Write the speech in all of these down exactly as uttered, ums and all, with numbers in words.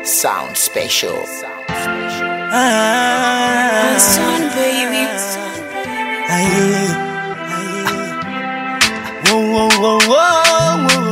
Sound special. Ah, Son, baby. aye, aye. Whoa, whoa, whoa, whoa, whoa,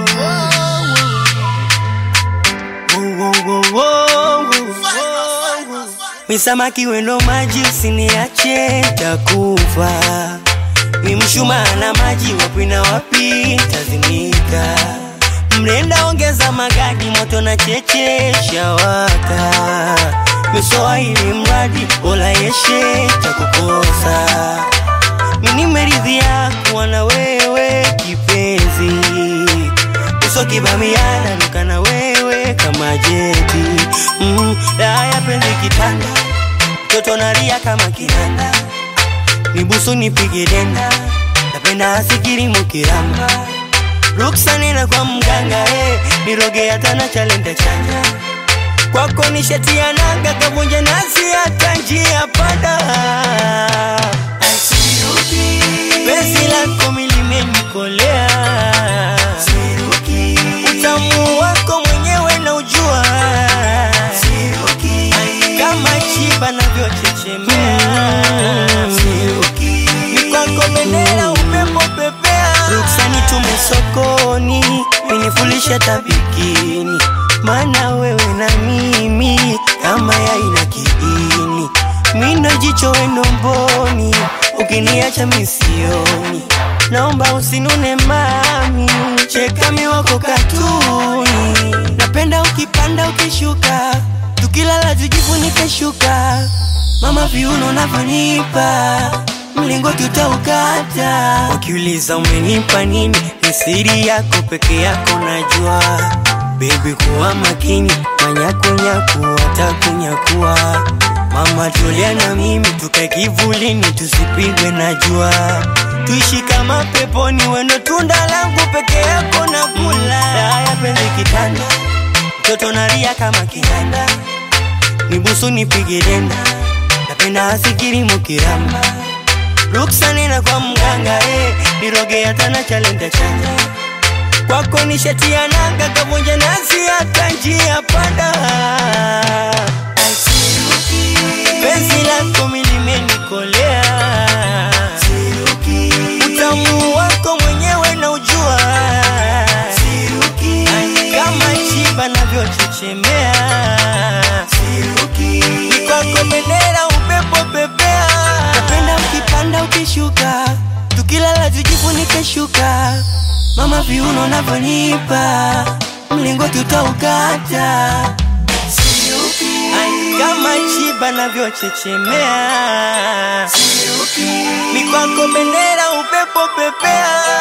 whoa, whoa, whoa, whoa, whoa. Mi samaki wendo maji usiniache takufa. Mi mshumaa na maji wapi na wapi tazimika. Mrenda ongeza magadi moto na cheche shawaka. Misoa ili mradi ola yeshe takukosa. Mini meridhia kuwa na wewe kipenzi. Uso kibamiana nuka na wewe kama jeti. mm, Daya penzi kitanda toto naria kama kinanda. Nibusu nipige denda napenda asikiri mukiramba. Ruksa nena kwa mganga eh, niroge hata na chalenda chanya. Kwako nishatia nanga kavunja nasi hata njia pada. Asiruki penzi lako milime nikolea. Siruki utamu wako mwenyewe na ujua. Siruki kama chiba na vyo chechemea. Siruki ni kwako bendera upepo pepea. Ruksa nitume sokoni minifulisha tabikini. Mana wewe na mimi kama ya ina kiini. Mindo jicho wendo mboni ukiniacha misioni. Naomba usinune mami cheka miwako katuni. Napenda ukipanda ukishuka tukilala tujifunike shuka. Mama viuno navonipa mlingoti utaukata. Wakiuliza umenipa nini ni siri yako peke yako najua. Baby kuwa makini manyaku nyaku watakunyakua. Mama tulia na mimi tukae kivulini tusipigwe na jua. Tuishi kama peponi wendo tunda langu peke yako na kula. Daya penzi kitanda mtoto naria kama kinanda. Nibusu nipige denda napenda asikiri mukiramba. Ruksa nena kwa mganga eh, niroge hata na chalenda chanya. Kwako nishatia nanga kavunja nasi hata njia pada. Siruki penzi lako milime nikolea. Siruki utamu wako mwenyewe na ujua. Siruki kama chiba na vyo chechemea. Siruki ni kwako bendera upepo pepea. Napenda ukipanda ukishuka tukilala tujifunike shuka. Mama viuno navonipa mlingoti utaukata. Siruki kama chiba na vyo chechemea. Siruki ni kwako bendera upepo pepea.